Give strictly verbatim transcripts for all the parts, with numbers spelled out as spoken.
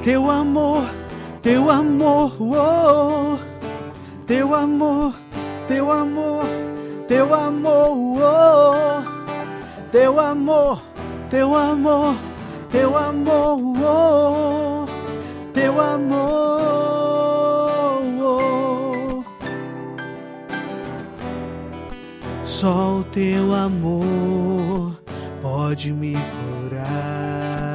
Teu amor, teu amor, oh, teu amor, teu amor, teu amor, oh, teu amor, teu amor, teu amor, oh, teu amor, oh. Só o teu amor pode me curar.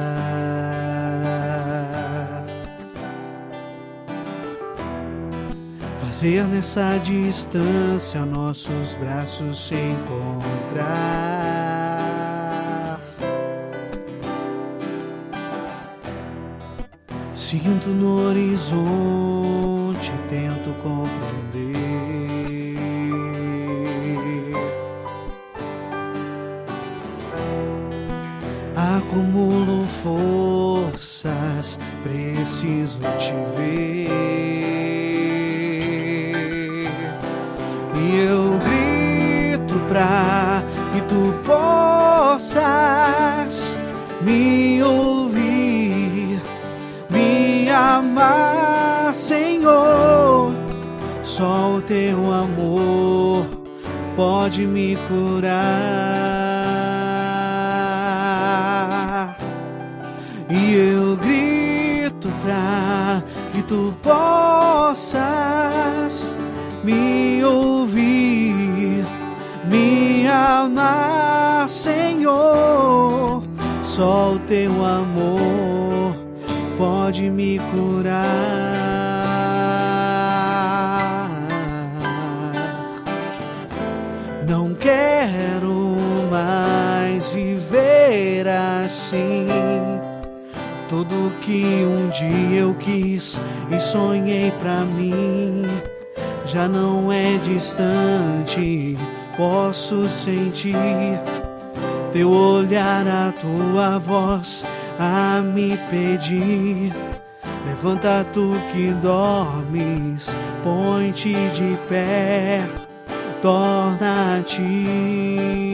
Fazer nessa distância nossos braços se encontrar. Sinto no horizonte, tento compreender. Acumulo forças, preciso te ver. E eu grito pra que tu possas me ouvir, me amar, Senhor. Só o teu amor pode me curar. E eu grito pra que tu possas me ouvir, me amar, Senhor. Só o teu amor pode me curar. Não quero mais viver assim. Tudo que um dia eu quis e sonhei pra mim já não é distante, posso sentir teu olhar, a tua voz a me pedir. Levanta tu que dormes, põe-te de pé, torna a ti.